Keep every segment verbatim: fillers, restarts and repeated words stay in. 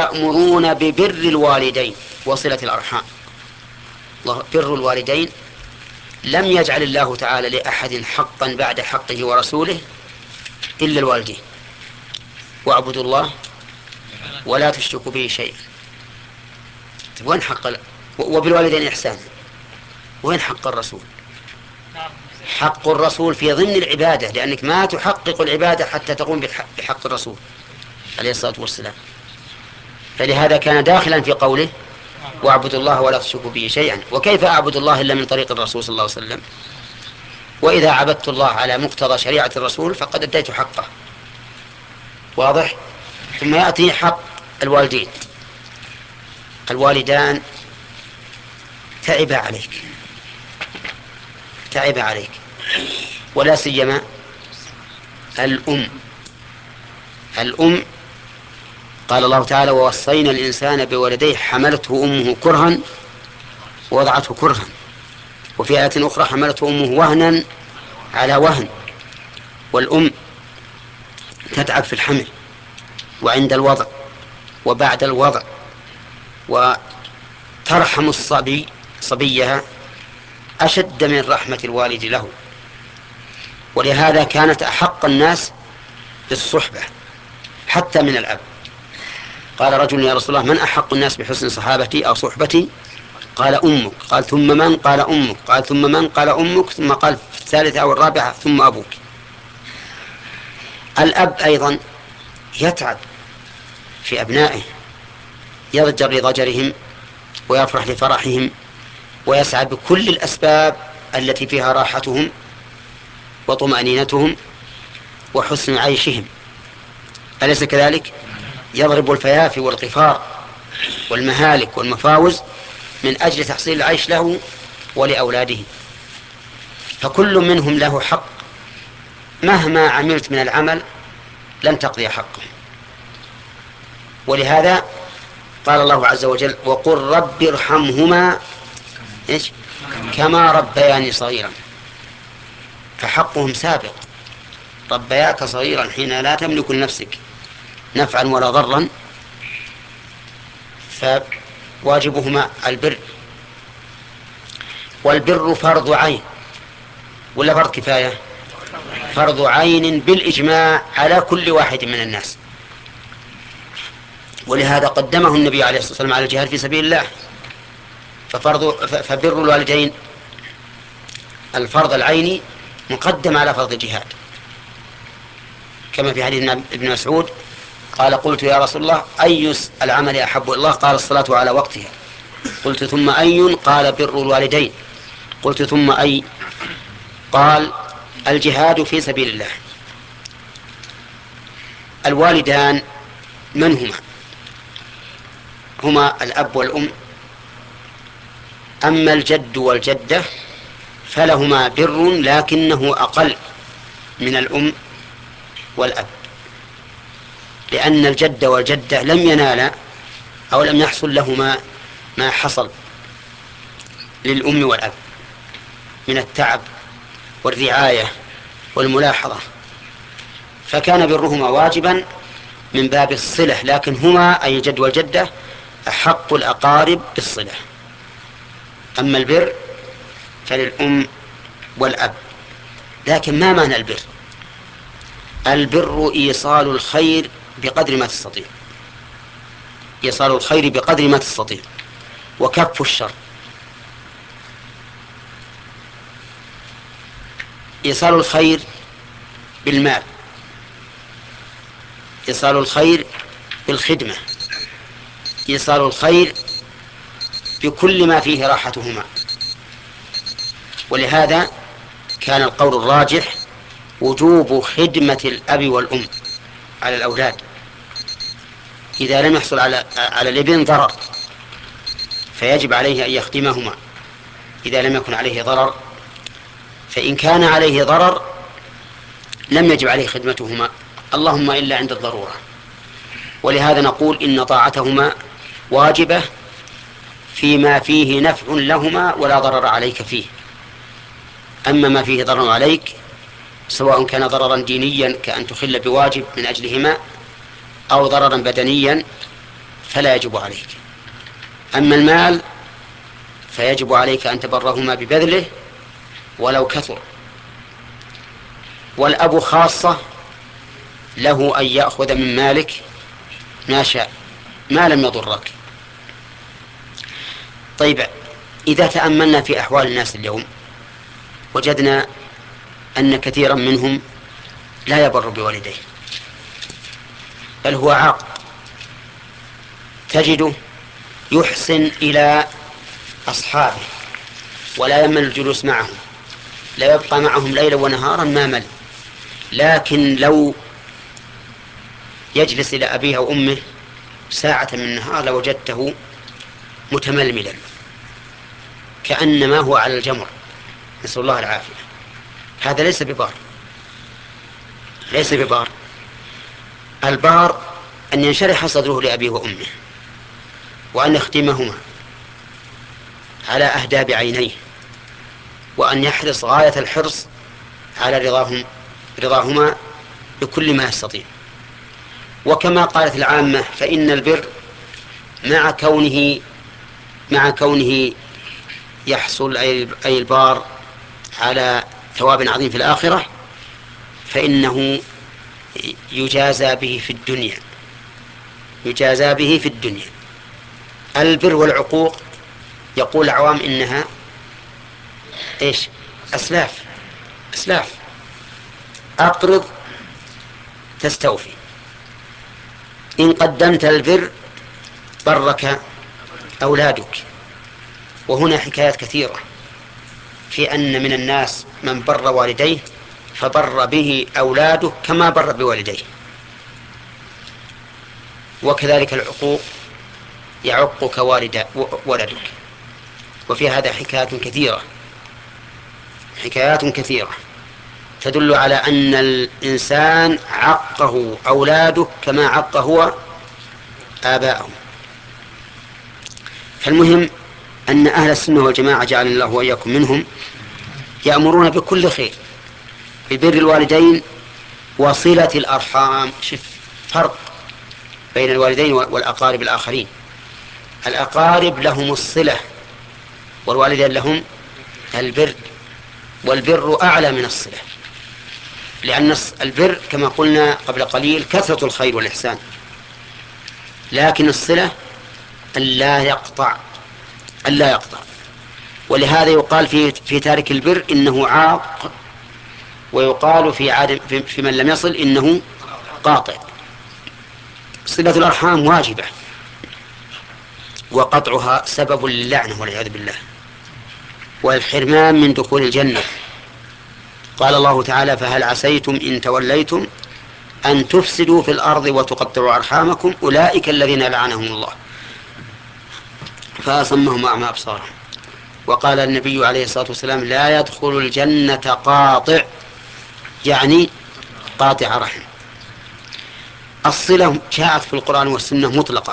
يأمرون ببر الوالدين وصلة الأرحام. الله بر الوالدين لم يجعل الله تعالى لأحد حقا بعد حقه ورسوله إلا الوالدين. واعبدوا الله ولا تشركوا به شيئا. وين حق ال... وبالوالدين إحسانا. وين حق الرسول؟ حق الرسول في ضمن العبادة، لأنك ما تحقق العبادة حتى تقوم بحق الرسول عليه الصلاة والسلام. فلهذا كان داخلا في قوله واعبدوا الله ولا تشركوا به شيئا. وكيف أعبد الله إلا من طريق الرسول صلى الله عليه وسلم؟ وإذا عبدت الله على مقتضى شريعة الرسول فقد أديت حقه. واضح؟ ثم يأتي حق الوالدين. الوالدان تعب عليك تعب عليك ولا سيما الأم. الأم قال الله تعالى ووصينا الإنسان بولديه حملته أمه كرها ووضعته كرها. وفي آية أخرى حملته أمه وهنا على وهن. والأم تتعب في الحمل وعند الوضع وبعد الوضع، وترحم الصبي صبيها أشد من رحمة الوالد له. ولهذا كانت أحق الناس بالصحبة حتى من الأب. قال رجل يا رسول الله من أحق الناس بحسن صحابتي أو صحبتي؟ قال أمك. قال ثم من؟ قال أمك. قال ثم من؟ قال أمك. ثم قال في الثالثة أو الرابعة ثم أبوك. الأب أيضا يتعب في أبنائه، يضجر لضجرهم ويفرح لفرحهم ويسعى بكل الأسباب التي فيها راحتهم وطمأنينتهم وحسن عيشهم. أليس كذلك؟ يضرب الفيافي والقفار والمهالك والمفاوز من أجل تحصيل العيش له ولأولاده. فكل منهم له حق، مهما عملت من العمل لن تقضي حقه. ولهذا قال الله عز وجل وقل رب ارحمهما إيش؟ كما ربياني صغيرا. فحقهم سابق. ربياك صغيرا حين لا تملك لنفسك نفعا ولا ضرا، فواجبهما البر. والبر فرض عين ولا فرض كفاية؟ فرض عين بالإجماع على كل واحد من الناس. ولهذا قدمه النبي عليه الصلاة والسلام على الجهاد في سبيل الله. ففرض فبر الوالدين الفرض العيني مقدم على فرض الجهاد، كما في حديث ابن مسعود قال قلت يا رسول الله أي العمل أحب الله؟ قال الصلاة على وقتها. قلت ثم أي؟ قال بر الوالدين. قلت ثم أي؟ قال الجهاد في سبيل الله. الوالدان من هما؟ هما الأب والأم. أما الجد والجدة فلهما بر لكنه أقل من الأم والأب، لأن الجد والجدة لم ينالا أو لم يحصل لهما ما حصل للأم والأب من التعب والرعاية والملاحظة، فكان برهما واجبا من باب الصلة. لكن هما أي الجد والجدة أحق الأقارب بالصلة. أما البر فللأم والأب. لكن ما معنى البر؟ البر إيصال الخير بقدر ما تستطيع، إيصال الخير بقدر ما تستطيع وكف الشر. إيصال الخير بالمال، إيصال الخير بالخدمة، إيصال الخير بكل ما فيه راحتهما. ولهذا كان القول الراجح وجوب خدمة الأب والأم على الأولاد إذا لم يحصل على على الابن ضرر، فيجب عليه أن يخدمهما إذا لم يكن عليه ضرر. فإن كان عليه ضرر لم يجب عليه خدمتهما، اللهم إلا عند الضرورة. ولهذا نقول إن طاعتهما واجبة فيما فيه نفع لهما ولا ضرر عليك فيه. أما ما فيه ضرر عليك سواء كان ضررا دينيا كأن تخل بواجب من أجلهما أو ضررا بدنيا فلا يجب عليك. أما المال فيجب عليك أن تبرهما ببذله ولو كثر. والأب خاصة له أن يأخذ من مالك ما شاء ما لم يضرك. طيب، إذا تأملنا في أحوال الناس اليوم وجدنا أن كثيرا منهم لا يبر بوالديه، بل هو عاق. تجده يحسن إلى أصحابه ولا يمل الجلوس معهم، لا يبقى معهم ليلا ونهارا ما مل، لكن لو يجلس إلى أبيه أو أمه ساعة من النهار لوجدته متململا كأنما هو على الجمر، نسأل الله العافية. هذا ليس ببار، ليس ببار. البار أن ينشرح صدره لأبيه وأمه، وأن يخدمهما على أهداب عينيه، وأن يحرص غاية الحرص على رضاهم رضاهما بكل ما يستطيع. وكما قالت العامة فإن البر مع كونه مع كونه يحصل أي البار على ثواب عظيم في الآخرة، فإنه يجازى به في الدنيا يجازى به في الدنيا. البر والعقوق يقول العوام إنها إيش؟ أسلاف أسلاف أقرض تستوفي، إن قدمت البر برك أولادك. وهنا حكايات كثيرة في أن من الناس من بر والديه فبر به أولاده كما بر بوالديه. وكذلك العقوق يعقك والد ولدك. وفي هذا حكايات كثيرة حكايات كثيرة تدل على أن الإنسان عقه أولاده كما عق هو آباءهم. فالمهم أن أهل السنة والجماعة جعلنا الله وإياكم منهم يأمرون بكل خير، ببر الوالدين وصلة الأرحام. شف فرق بين الوالدين والأقارب الآخرين. الأقارب لهم الصلة والوالدين لهم البر، والبر أعلى من الصلة، لأن البر كما قلنا قبل قليل كثرة الخير والإحسان، لكن الصلة ألا يقطع ألا يقطع ولهذا يقال في في تارك البر إنه عاق، ويقال في عادم في من لم يصل إنه قاطع. صلة الأرحام واجبة، وقطعها سبب للعنة والعياذ بالله والحرمان من دخول الجنة. قال الله تعالى فهل عسيتم إن توليتم أن تفسدوا في الأرض وتقطعوا أرحامكم أولئك الذين لعنهم الله فأصمهم وأعمى أبصارهم. وقال النبي عليه الصلاة والسلام لا يدخل الجنة قاطع، يعني قاطع رحم. الصلة جاءت في القرآن والسنة مطلقة،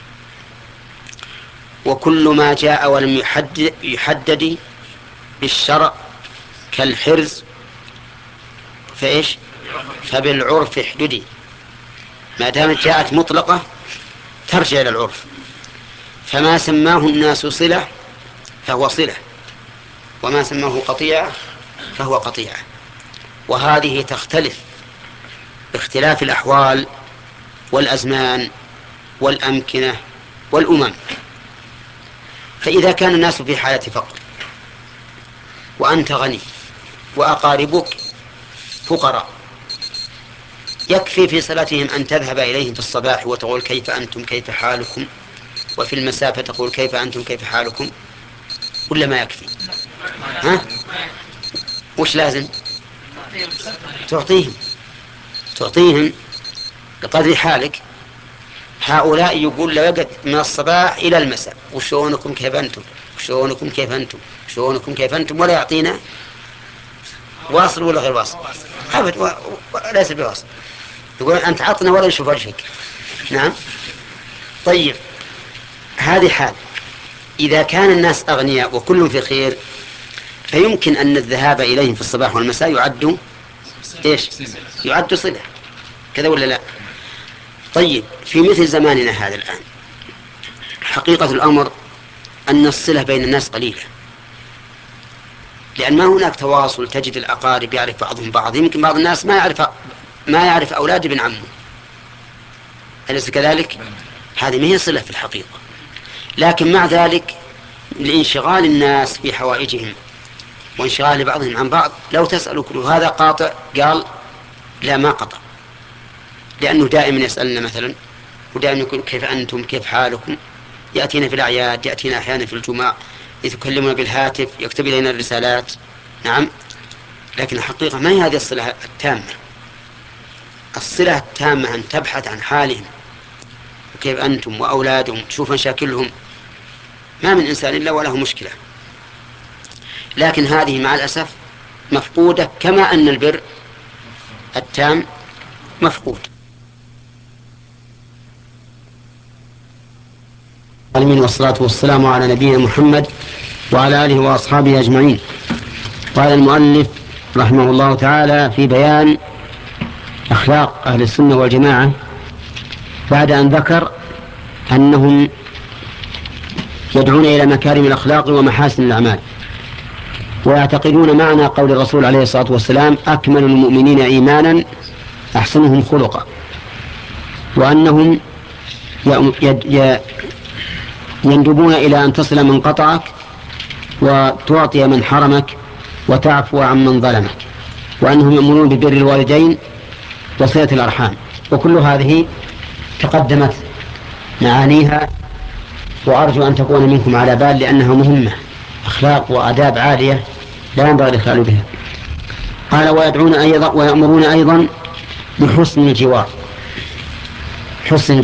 وكل ما جاء ولم يحدد, يحدد بالشرع كالحرز فإيش فبالعرف احددي. ما دامت جاءت مطلقة ترجع إلى العرف، فما سماه الناس صلة فهو صلة، وما سماه قطيعة فهو قطيعة. وهذه تختلف باختلاف الأحوال والأزمان والأمكنة والأمم. فإذا كان الناس في حالة فقر وأنت غني وأقاربك فقراء، يكفي في صلاتهم أن تذهب إليهم في الصباح وتقول كيف أنتم كيف حالكم، وفي المساء تقول كيف أنتم كيف حالكم، ولا ما يكفي؟ ها؟ وش لازم تعطيهم تعطيهم بقدر حالك. هؤلاء يقول لو يقعد من الصباح إلى المساء وشونكم كيف أنتم وشونكم كيف أنتم وشونكم كيف أنتم ولا يعطينا واصل ولا غير واصل أبد، و... و... ليس بواصل. يقول أنت عطنا ولا نشوف وجهك. نعم. طيب، هذه حال. إذا كان الناس أغنياء وكلهم في خير فيمكن أن الذهاب إليهم في الصباح والمساء يعد إيش؟ يعد صلة، كذا ولا لا؟ طيب، في مثل زماننا هذا الآن حقيقة الأمر أن الصلة بين الناس قليلة، لأن ما هناك تواصل. تجد الأقارب يعرف بعضهم بعض، يمكن بعض الناس ما يعرف ما يعرف أولاد ابن عمه، أليس كذلك؟ هذه ما هي صلة في الحقيقة. لكن مع ذلك لانشغال الناس في حوائجهم وانشغال بعضهم عن بعض، لو تسأل كل هذا قاطع، قال لا ما قطع، لأنه دائما يسألنا مثلا، ودائما يقول كيف أنتم، كيف حالكم، يأتينا في الأعياد، يأتينا أحيانا في الجمعة، يتكلمون بالهاتف، يكتب إلينا الرسالات. نعم، لكن الحقيقة ما هي هذه الصلة التامة. الصلة التامة أن تبحث عن حالهم وكيف أنتم وأولادهم، تشوف مشاكلهم. ما من إنسان إلا وله مشكلة، لكن هذه مع الأسف مفقودة، كما أن البر التام مفقود. والصلاة والسلام على نبينا محمد وعلى آله وأصحابه أجمعين. قال المؤلف رحمه الله تعالى في بيان أخلاق أهل السنة والجماعة، بعد أن ذكر أنهم يدعون إلى مكارم الأخلاق ومحاسن الأعمال، ويعتقدون معنى قول الرسول عليه الصلاة والسلام أكمل المؤمنين إيمانا أحسنهم خلقا، وأنهم يندبون إلى أن تصل من قطعك وتعطي من حرمك وتعفو عن من ظلمك، وأنهم يأمرون ببر الوالدين وصلة الأرحام. وكل هذه تقدمت معانيها، وأرجو أن تكون منكم على بال، لأنها مهمة، أخلاق وآداب عالية لا ينبغي الإخلال بها. قال ويدعون أيضا ويأمرون أيضا بحسن الجوار. حسن